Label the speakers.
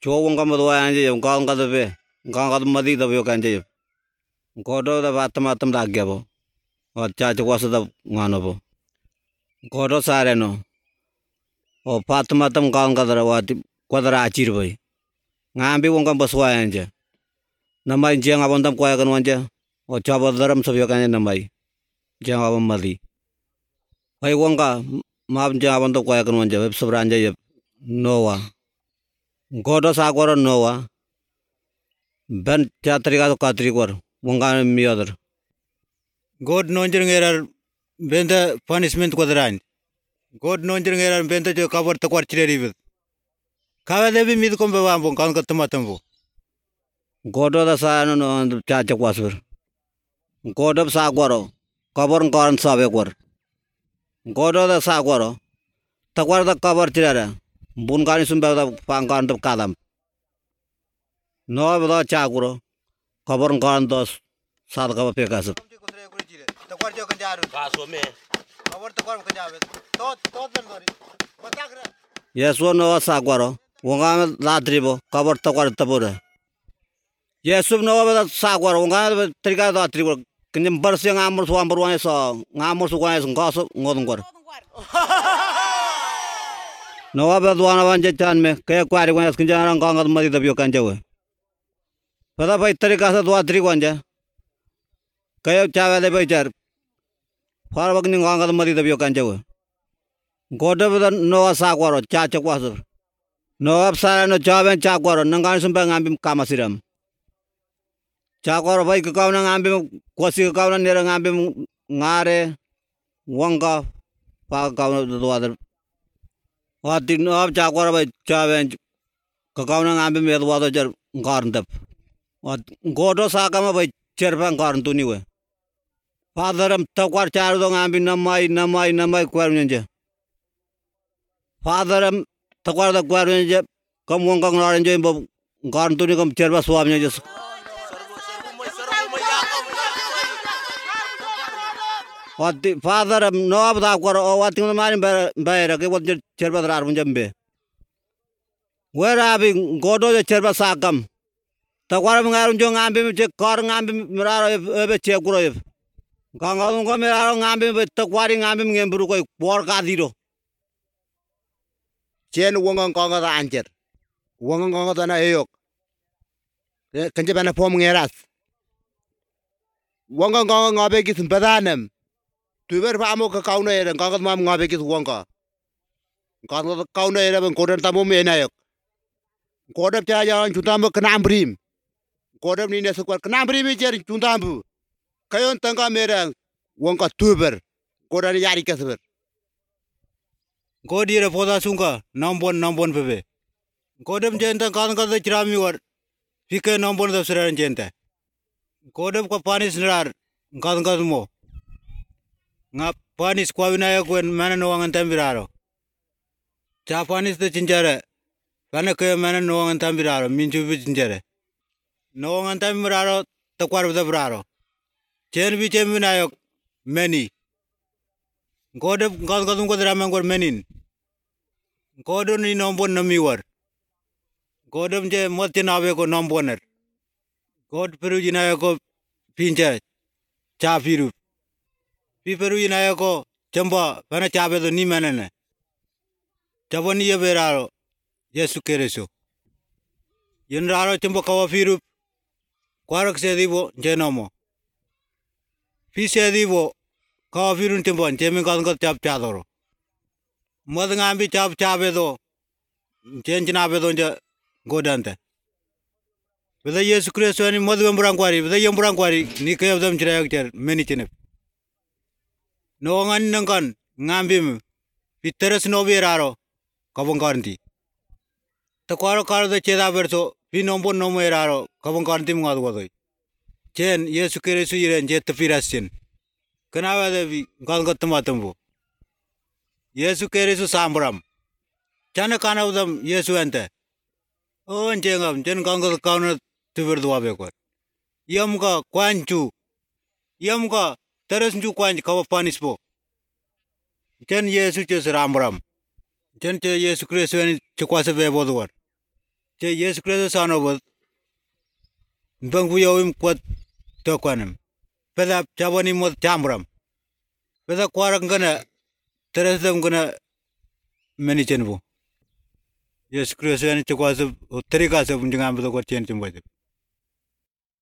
Speaker 1: Chowong kam do anje yong kang ka be kang ka madi da yo kanje godo da batamatam da gyabo o cha chwas da ngano bo godo sare no o patamatam kang ka da wati kwadra achir boy ngambi wong kam baswa anje namai jeng abondam kwaya kan wanje o chabo daram sabyo kanje namai jeng abom madi ai wong ka mab jeng abondam kwaya kan wanje web sabranje nowa godo sagoro nowa ben chatriga to katrigor wonga miyoder
Speaker 2: God nonjer ngerar benda punishment kwadran God nonjer ngerar benda jo cover to kwar chireri kawa debi mid kombe wambon kan katamatambo
Speaker 1: godo da sa no chacha kwasur godo sagoro cover koran sabe kor godo da sagoro takwar da cover chirara bun kani sumba da pangkan to kadam no da chaguro cover koran dos sad ka pekas
Speaker 2: takwar jo kanjaru kaso me cover takwar kanjabe tot ben dori batakra
Speaker 1: yeso no sagoro wonga latribo cover takwar tabura yesu no ba sagoro wonga triga da trigo kinjam barse ngamur suambur wan so ngamur su wan ngaso ngodon gor no ba duana wan chan me kay kwari wan kinjara ngangat madi dabyo kanjawe pada bai triga sa dua trigo anja kay chawa de bai char far bagni ngangat madi dabyo kanjawe godo ba no sagoro cha chakwasur no absara no chawen chagoro nangan sumba ngambim kamasiram chagoro bai kauna ngambim kosi kauna nera ngambim ngare wanga pa kauna doadar wati no ab chagoro bai chawen kauna ngambim edwado jar garndap wat godo sakama bai cherpan garntuni we fadaram takwar charu do ngambim namai kwarnje fadaram takwar da kwarnje kam wanga ngarenje bo garntuni kam cherba swamnya jes wati fadaram no abda kwar o wati mari bayra ke wot cherba dar munjambe wera bi godo je cherba sakam takwar ngarun jo ngambe je kar ngambe miraro ebe chekuro eb gangalun ko miraro ngambe takwari ngambe ngemburu ko por ka diro
Speaker 2: chen wonga konga da anjer wonga konga da na eyok kanje bana pom ngeras wonga konga ngabe kis badanem tuber famo ka kauna era konga mam ngabe kis wonga konga kauna era ben kodan tamu me nayok kodap cha ya chutam knam brim kodap ni ne sukwar knam brim jer chutam bu kayon tanga mera wonga tuber kodan yari kasber godira poda sunga nambon bebe godam jenta kan kan chirami war fike nambon da sran jenta godam ko panis nar kan mo nga panis ko winaya ko mana no wangan tambiraro cha panis de chinjare kana ke mana no wangan tambiraro minju bi chinjare no wangan tambiraro takwar da braro chen bi chem winaya meni godam kan ko drama ngor menin godon ni nombon namiwar godam je motte nawe ko nomboner god peru jinaya ko pinja cha piru pi peru jinaya ko chamba bana chabe do ni manene chaboni ye beraro yesu kereso yen raro chamba kawa piru kwarak se dibo je nomo pi se dibo kawa piru chamba jeme kan chap chadoro mad ngambi chap chabe do chenjna be do godante beda yesu kristo ni mad wembrang kwari beda yembrang kwari ni kayab dam chirayak cher meni chene no ngan nangan ngambi piteres no beraro kabong karnti takwaro karo de cheda berso pi nombon no meraro kabong karnti mngad godoi chen yesu kristo iren jet pirasin kanawa de gan gatmatambo yesu kerisu sambram chana kana udam yesu ante on jengam jen gangal kauna tuber dua bekor yamga kwanchu yamga teresnju kwanj kawa panisbo jen yesu ches rambram jen che yesu kristo ni chikwase bebo duar che Yesu Kristo sano bot bang bu yowim kwat to kwanam peda chabani mot chamram peda kwarak gana teresdam gana meni chenbu Yesu Kristo ani chakwa se tari ka se bunjingam to ko chen chumba